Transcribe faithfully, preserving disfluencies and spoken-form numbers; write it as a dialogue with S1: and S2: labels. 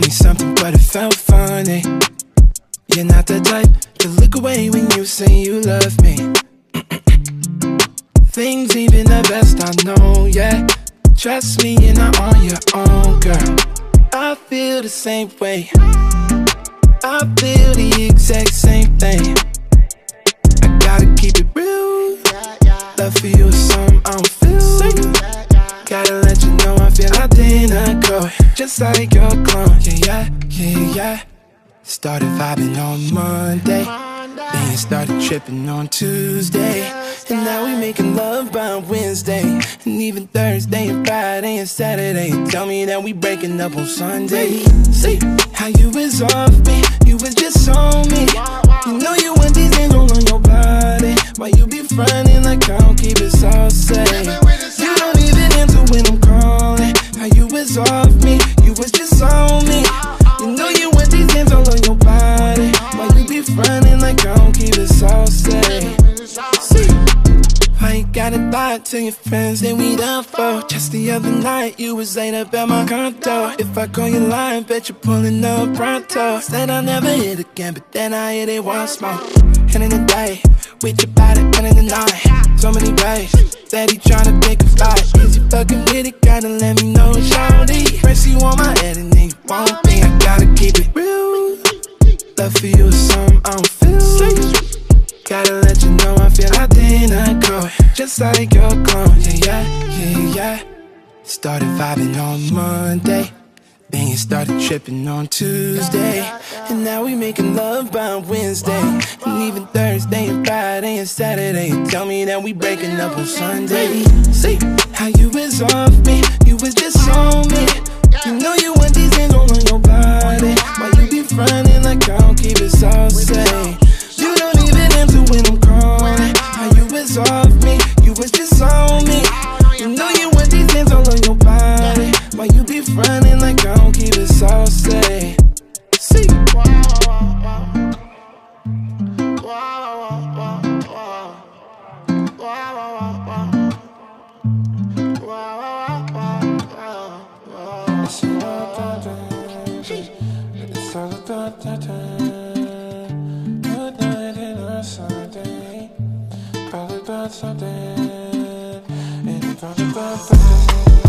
S1: me something, but it felt funny. You're not the type to look away when you say you love me. Things even the best I know, yeah. Trust me, you're not on your own, girl. I feel the same way. I feel the exact same thing. I gotta keep it real. Love for you is something I don't feel. Gotta let you know I feel identical, just like your clone. Yeah, yeah, yeah, yeah. Started vibing on Monday, then started tripping on Tuesday, and now we making love by Wednesday, and even Thursday and Friday and Saturday. Tell me that we breaking up on Sunday. See how you was off me, you was just on me. You know you want these hands all on your body. Why you be frontin' like I don't keep it so safe? You don't even answer when I'm calling. How you was off me, you was just on me. You know you want these hands all on your body. Why you be frontin' like I don't keep it so safe? See, why you gotta lie to your friends that we done for? Just the other night, you was laid up at my condo. If I call you lying, bet you're pulling up pronto. Said I'll never hit again, but then I hit it once more. And in the day, with your body, and in the night, so many ways that he tryna pick a fight. Is you fucking with it? Gotta let me know it's shawty. First you on my head and then you won't think. I gotta keep it real. Love for you is something I don't feel. Gotta let you know I feel identical, just like your clone. Yeah, yeah, yeah, yeah. Started vibing on Monday, then you started tripping on Tuesday, and now we making love by Wednesday, and even Thursday and Friday and Saturday. Tell me that we breaking up on Sunday. See how you was off me, you was just on me. You know you want these hands all on your body. Why you be frontin' like I don't keep it so safe? You don't even answer when I'm calling. How you was off me, you was just on me. You know you want these hands all on your body. Why you be frontin' like I don't keep it so safe? See. Something, and it's all about something.